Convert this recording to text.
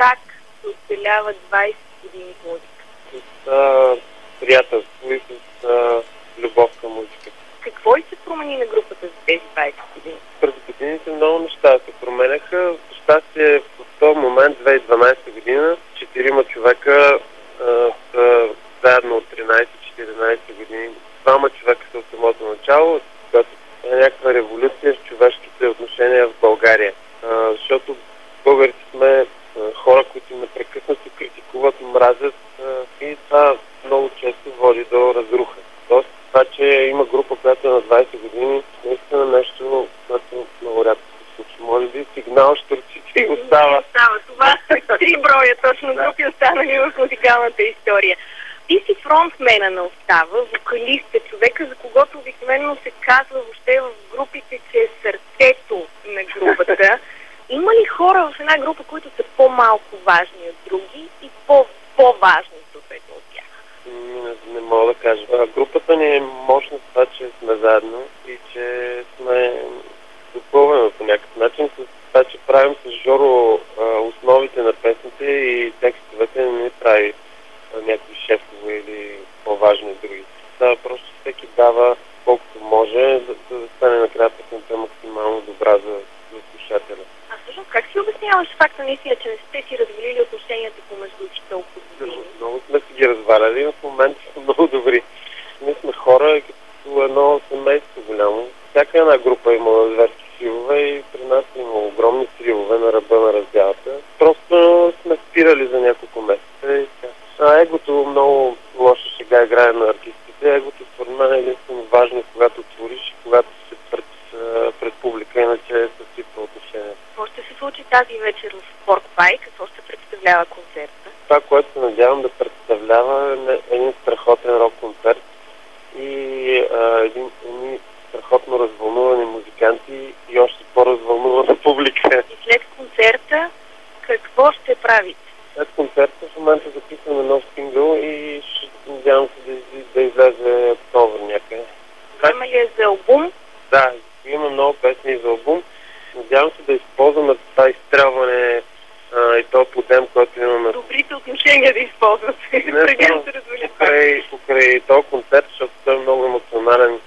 как се оцелява 20 години в музика? С приятелство и с любов към музиката. Какво и се промени на групата за тези 20 години? През годините много неща се променяха. За щастие в този момент, 2012 година, 4 човека са заедно от 13-14 години. 2 човека са от самото начало, когато е някаква революция в човешките отношения в България. Защото българите сме хора, които непрекъснато критикуват, мразят и това много често води до разруха. Тоест, това, че има група, която е на 20 години, наистина нещо, което много рядко се случи. Може би сигнал, щурците и остава. Това са 3 броя точно групи останали в музикалната история. Ти си фронтмена на Остава, вокалист е, човека, за когото обикновено се казва въобще в групите, че е сърцето на групата. Има ли хора в една група, които са по-малко важни от други и по-важни съответно от тях? Не мога да кажа. Групата ни е мощна с това, че сме заедно и че сме допълваме по някакъв начин с това, че правим с Жоро основите на песните и текстовете не прави някакви шефове или по-важни от други. Да, просто всеки дава колкото може, да стане накрая песента максимално добра за слушателя. А всъщност как си обясняваш факта наистина, че не сте си развалили отношенията помежду си толкова години? Много сме си ги разваляли, в момента са много добри. Ние сме хора като едно семейство голямо. Всяка една група има зверски сривове и при нас има огромни сривове на ръба на раздялата. Просто сме спирали за няколко месеца и така. Егото много лошо сега играе на артистите. Егото според мен е единствено важно, когато твориш и когато си пред публика, иначе е съсипва отношение. Какво ще се случи тази вечер в Порк Пай? Какво ще представлява концерта? Това, което се надявам да представлява е един страхотен рок-концерт и едни страхотно развълнувани музиканти и още по-развълнувана публика. И след концерта какво ще правите? След концерта в момента записваме нов сингъл и надявам се да излезе октомври някъде. Има ли е за албум? Да, има много песни за албум. Надявам се да използваме това изстрелване и този подем, който имаме. Добрите отношения да използвате. Покрай този концерт, защото той е много емоционален